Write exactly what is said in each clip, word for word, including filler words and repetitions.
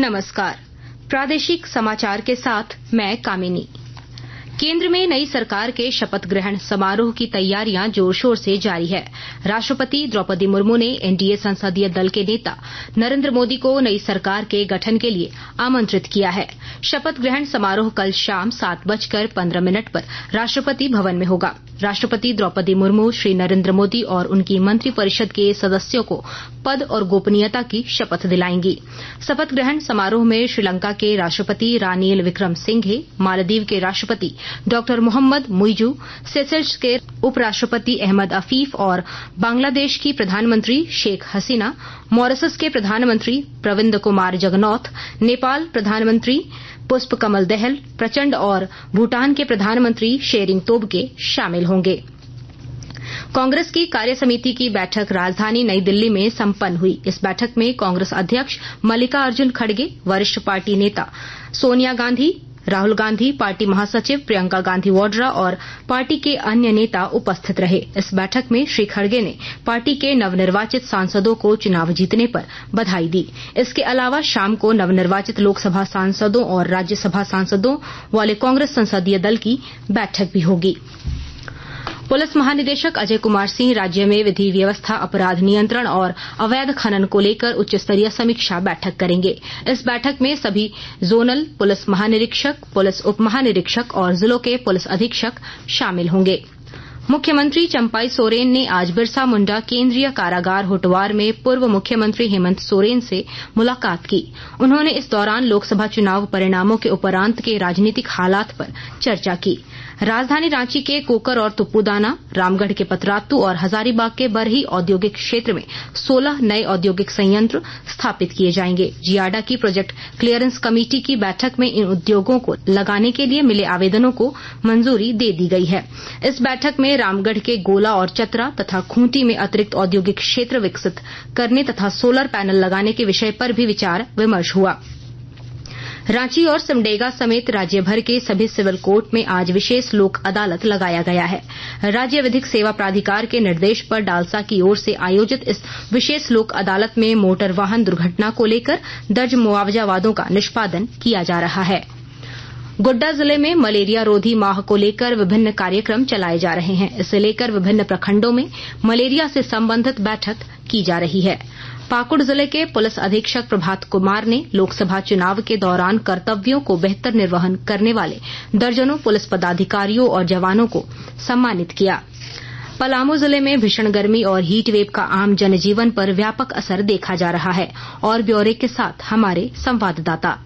नमस्कार। प्रादेशिक समाचार के साथ मैं कामिनी। केंद्र में नई सरकार के शपथ ग्रहण समारोह की तैयारियां जोर शोर से जारी है। राष्ट्रपति द्रौपदी मुर्मू ने एनडीए संसदीय दल के नेता नरेंद्र मोदी को नई सरकार के गठन के लिए आमंत्रित किया है। शपथ ग्रहण समारोह कल शाम सात बजकर पंद्रह मिनट पर राष्ट्रपति भवन में होगा। राष्ट्रपति द्रौपदी मुर्मू श्री नरेंद्र मोदी और उनकी मंत्रिपरिषद के सदस्यों को पद और गोपनीयता की शपथ दिलाएंगी। शपथ ग्रहण समारोह में श्रीलंका के राष्ट्रपति रानिल विक्रमसिंघे, मालदीव के राष्ट्रपति डॉक्टर मोहम्मद मुइजू, सेशेल्स के उपराष्ट्रपति अहमद अफीफ और बांग्लादेश की प्रधानमंत्री शेख हसीना, मॉरिशस के प्रधानमंत्री प्रविंद कुमार जगनॉथ, नेपाल प्रधानमंत्री पुष्प कमल दहल प्रचंड और भूटान के प्रधानमंत्री शेरिंग तोब्गे शामिल होंगे। कांग्रेस की कार्यसमिति की बैठक राजधानी नई दिल्ली में संपन्न हुई। इस बैठक में कांग्रेस अध्यक्ष मल्लिकार्जुन खड़गे, वरिष्ठ पार्टी नेता सोनिया गांधी, राहुल गांधी, पार्टी महासचिव प्रियंका गांधी वाड्रा और पार्टी के अन्य नेता उपस्थित रहे। इस बैठक में श्री खड़गे ने पार्टी के नवनिर्वाचित सांसदों को चुनाव जीतने पर बधाई दी। इसके अलावा शाम को नवनिर्वाचित लोकसभा सांसदों और राज्यसभा सांसदों वाले कांग्रेस संसदीय दल की बैठक भी होगी। पुलिस महानिदेशक अजय कुमार सिंह राज्य में विधि व्यवस्था, अपराध नियंत्रण और अवैध खनन को लेकर उच्च स्तरीय समीक्षा बैठक करेंगे। इस बैठक में सभी जोनल पुलिस महानिरीक्षक, पुलिस उप महानिरीक्षक और जिलों के पुलिस अधीक्षक शामिल होंगे। मुख्यमंत्री चंपाई सोरेन ने आज बिरसा मुंडा केंद्रीय कारागार होटवार में पूर्व मुख्यमंत्री हेमंत सोरेन से मुलाकात की। उन्होंने इस दौरान लोकसभा चुनाव परिणामों के उपरांत के राजनीतिक हालात पर चर्चा की। राजधानी रांची के कोकर और तुप्पूदाना, रामगढ़ के पतरातू और हजारीबाग के बरही औद्योगिक क्षेत्र में सोलह नए औद्योगिक संयंत्र स्थापित किए जाएंगे। जियाडा की प्रोजेक्ट क्लियरेंस कमेटी की बैठक में इन उद्योगों को लगाने के लिए मिले आवेदनों को मंजूरी दे दी गई है। इस बैठक में रामगढ़ के गोला और चतरा तथा खूंटी में अतिरिक्त औद्योगिक क्षेत्र विकसित करने तथा सोलर पैनल लगाने के विषय पर भी विचार विमर्श हुआ। रांची और सिमडेगा समेत राज्य भर के सभी सिविल कोर्ट में आज विशेष लोक अदालत लगाया गया है। राज्य विधिक सेवा प्राधिकार के निर्देश पर डालसा की ओर से आयोजित इस विशेष लोक अदालत में मोटर वाहन दुर्घटना को लेकर दर्ज मुआवजा वादों का निष्पादन किया जा रहा है। गोड्डा जिले में मलेरिया रोधी माह को लेकर विभिन्न कार्यक्रम चलाए जा रहे हैं। इसे लेकर विभिन्न प्रखंडों में मलेरिया से संबंधित बैठक की जा रही है। पाकुड़ जिले के पुलिस अधीक्षक प्रभात कुमार ने लोकसभा चुनाव के दौरान कर्तव्यों को बेहतर निर्वहन करने वाले दर्जनों पुलिस पदाधिकारियों और जवानों को सम्मानित किया। पलामू जिले में भीषण गर्मी और हीट वेव का आम जनजीवन पर व्यापक असर देखा जा रहा है। और ब्यौरे के साथ हमारे संवाददाता।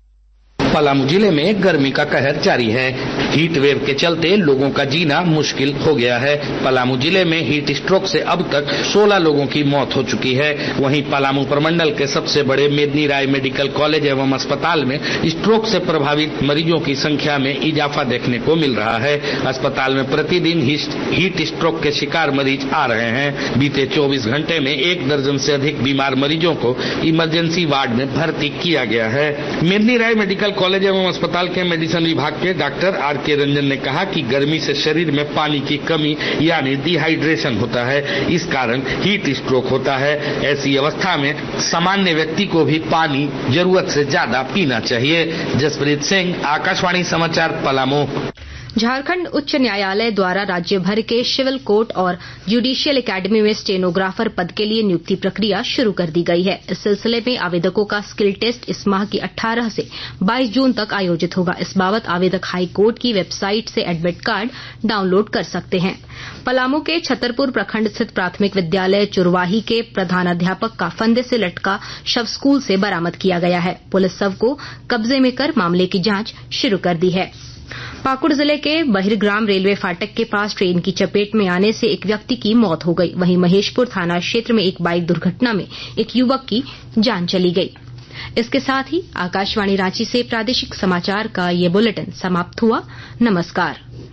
पलामू जिले में गर्मी का कहर जारी है। हीट वेव के चलते लोगों का जीना मुश्किल हो गया है। पलामू जिले में हीट स्ट्रोक से अब तक सोलह लोगों की मौत हो चुकी है। वहीं पलामू प्रमंडल के सबसे बड़े मेदिनी राय मेडिकल कॉलेज एवं अस्पताल में स्ट्रोक से प्रभावित मरीजों की संख्या में इजाफा देखने को मिल रहा है। अस्पताल में प्रतिदिन हीट स्ट्रोक के शिकार मरीज आ रहे हैं। बीते चौबीस घंटे में एक दर्जन से अधिक बीमार मरीजों को इमरजेंसी वार्ड में भर्ती किया गया है। मेदिनी राय मेडिकल कॉलेज एवं अस्पताल के मेडिसिन विभाग के डॉक्टर आर के रंजन ने कहा कि गर्मी से शरीर में पानी की कमी यानी डिहाइड्रेशन होता है। इस कारण हीट स्ट्रोक होता है। ऐसी अवस्था में सामान्य व्यक्ति को भी पानी जरूरत से ज्यादा पीना चाहिए। जसप्रीत सिंह, आकाशवाणी समाचार, पलामू। झारखंड उच्च न्यायालय द्वारा राज्य भर के सिविल कोर्ट और जुडिशियल एकेडमी में स्टेनोग्राफर पद के लिए नियुक्ति प्रक्रिया शुरू कर दी गई है। इस सिलसिले में आवेदकों का स्किल टेस्ट इस माह की अठारह से बाईस जून तक आयोजित होगा। इस बाबत आवेदक हाई कोर्ट की वेबसाइट से एडमिट कार्ड डाउनलोड कर सकते हैं। पलामू के छतरपुर प्रखंड स्थित प्राथमिक विद्यालय चुरवाही के प्रधानाध्यापक का फंदे से लटका शव स्कूल से बरामद किया गया है। पुलिस शव को कब्जे में कर मामले की जांच शुरू कर दी है। पाकुड़ जिले के बहिरग्राम रेलवे फाटक के पास ट्रेन की चपेट में आने से एक व्यक्ति की मौत हो गई। वहीं महेशपुर थाना क्षेत्र में एक बाइक दुर्घटना में एक युवक की जान चली गई। इसके साथ ही आकाशवाणी रांची से प्रादेशिक समाचार का ये बुलेटिन समाप्त हुआ। नमस्कार।